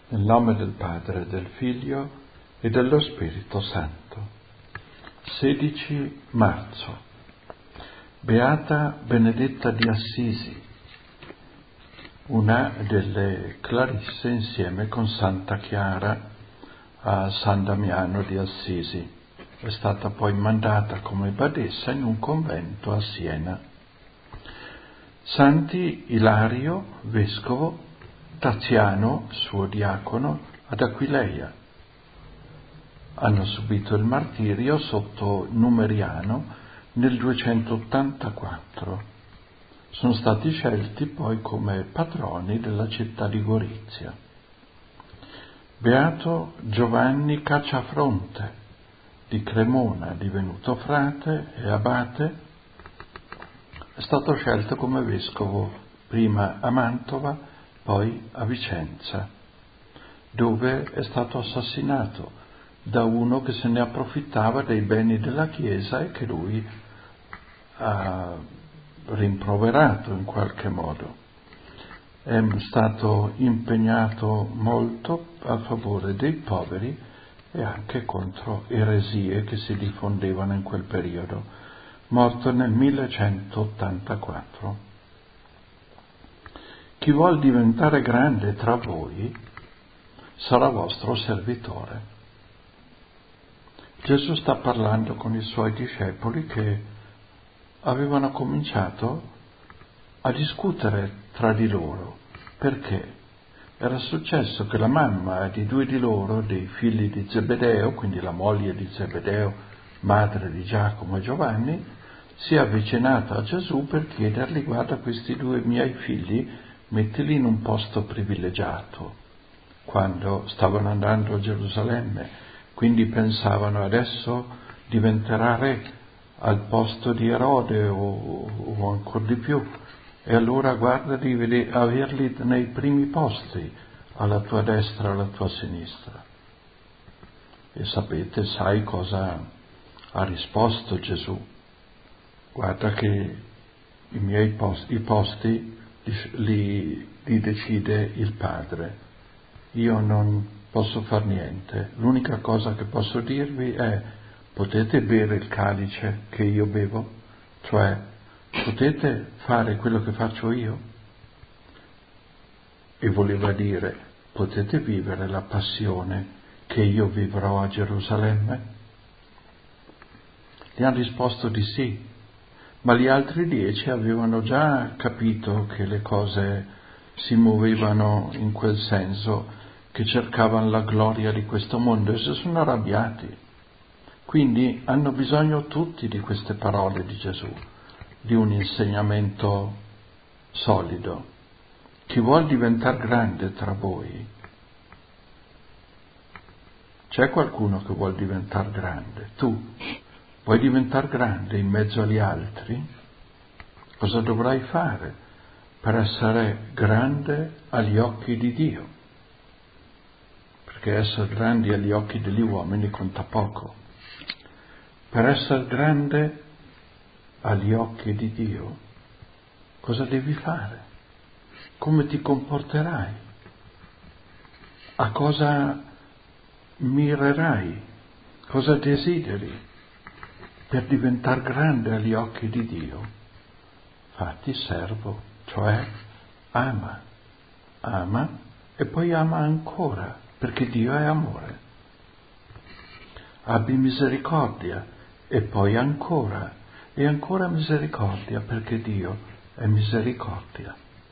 Nel nome del Padre, del Figlio e dello Spirito Santo. 16 marzo. Beata Benedetta di Assisi, una delle Clarisse insieme con Santa Chiara a San Damiano di Assisi. È stata poi mandata come badessa in un convento a Siena. Santi Ilario, vescovo, Taziano, suo diacono, ad Aquileia. Hanno subito il martirio sotto Numeriano nel 284. Sono stati scelti poi come patroni della città di Gorizia. Beato Giovanni Cacciafronte di Cremona, divenuto frate e abate, è stato scelto come vescovo prima a Mantova, poi a Vicenza, dove è stato assassinato da uno che se ne approfittava dei beni della Chiesa e che lui ha rimproverato in qualche modo. È stato impegnato molto a favore dei poveri e anche contro eresie che si diffondevano in quel periodo, morto nel 1184. Chi vuol diventare grande tra voi sarà vostro servitore. Gesù sta parlando con i suoi discepoli che avevano cominciato a discutere tra di loro, perché era successo che la mamma di due di loro, dei figli di Zebedeo, quindi la moglie di Zebedeo, madre di Giacomo e Giovanni, si è avvicinata a Gesù per chiedergli: guarda, questi due miei figli mettili in un posto privilegiato. Quando stavano andando a Gerusalemme, quindi pensavano: adesso diventerà re al posto di Erode o ancora di più, e allora guarda di averli nei primi posti, alla tua destra, alla tua sinistra. E sai cosa ha risposto Gesù? Guarda che i posti li decide il Padre. Io non posso far niente. L'unica cosa che posso dirvi è: potete bere il calice che io bevo? Cioè, potete fare quello che faccio io? E voleva dire: potete vivere la passione che io vivrò a Gerusalemme? Gli hanno risposto di sì, ma gli altri 10 avevano già capito che le cose si muovevano in quel senso, che cercavano la gloria di questo mondo, e si sono arrabbiati. Quindi hanno bisogno tutti di queste parole di Gesù, di un insegnamento solido. Chi vuol diventare grande tra voi? C'è qualcuno che vuol diventare grande? Tu vuoi diventare grande in mezzo agli altri? Cosa dovrai fare per essere grande agli occhi di Dio? Perché essere grandi agli occhi degli uomini conta poco. Per essere grande agli occhi di Dio, cosa devi fare? Come ti comporterai? A cosa mirerai? Cosa desideri per diventare grande agli occhi di Dio? Fatti servo, cioè ama e poi ama ancora, perché Dio è amore. Abbi misericordia e poi ancora e ancora misericordia, perché Dio è misericordia.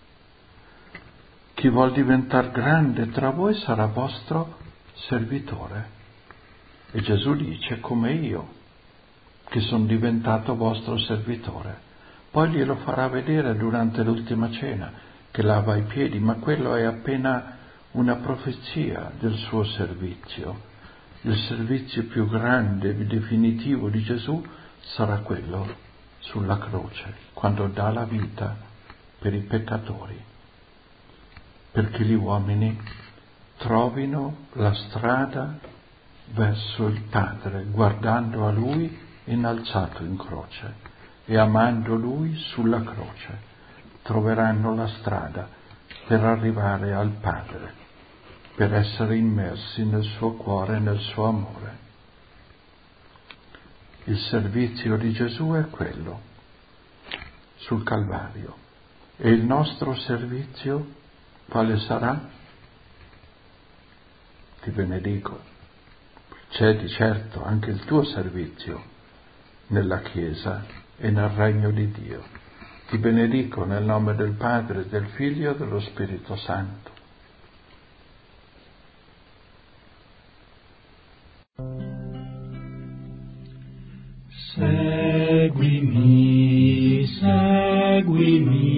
Chi vuol diventare grande tra voi sarà vostro servitore. E Gesù dice: come io, che sono diventato vostro servitore. Poi glielo farà vedere durante l'ultima cena, che lava i piedi, ma quello è appena una profezia del suo servizio. Il servizio più grande e definitivo di Gesù sarà quello sulla croce, quando dà la vita per i peccatori, perché gli uomini trovino la strada verso il Padre, guardando a Lui innalzato in croce e amando Lui sulla croce. Troveranno la strada per arrivare al Padre. per essere immersi nel suo cuore e nel suo amore. Il servizio di Gesù è quello, sul Calvario. E il nostro servizio quale sarà? Ti benedico. C'è di certo anche il tuo servizio nella Chiesa e nel regno di Dio. Ti benedico nel nome del Padre, del Figlio e dello Spirito Santo. Seguimi, seguimi.